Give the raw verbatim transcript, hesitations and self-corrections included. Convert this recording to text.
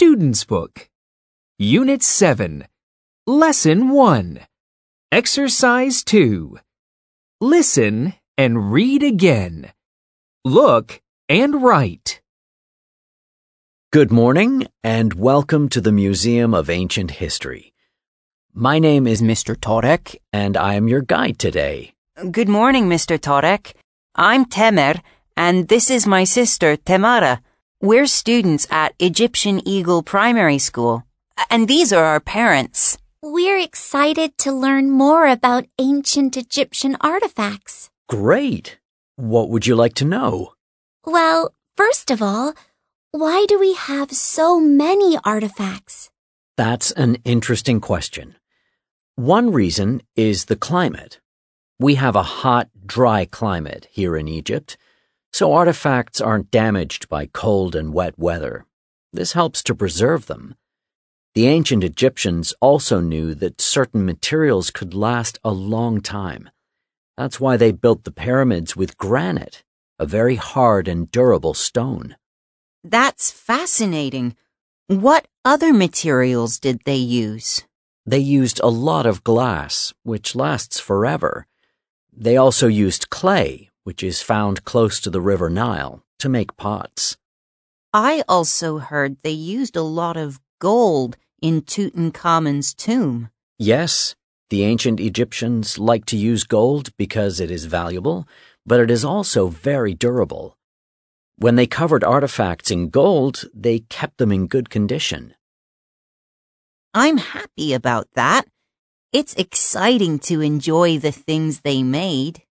Student's Book. Unit seven. Lesson one. Exercise two. Listen and read again. Look and write. Good morning and welcome to the Museum of Ancient History. My name is Mister Torek and I am your guide today. Good morning, Mister Torek. I'm Temer and this is my sister Temara. We're students at Egyptian Eagle Primary School, and these are our parents. We're excited to learn more about ancient Egyptian artifacts. Great! What would you like to know? Well, first of all, why do we have so many artifacts? That's an interesting question. One reason is the climate. We have a hot, dry climate here in Egypt, so artifacts aren't damaged by cold and wet weather. This helps to preserve them. The ancient Egyptians also knew that certain materials could last a long time. That's why they built the pyramids with granite, a very hard and durable stone. That's fascinating. What other materials did they use? They used a lot of glass, which lasts forever. They also used clay, which is found close to the River Nile, to make pots. I also heard they used a lot of gold in Tutankhamun's tomb. Yes, the ancient Egyptians liked to use gold because it is valuable, but it is also very durable. When they covered artifacts in gold, they kept them in good condition. I'm happy about that. It's exciting to enjoy the things they made.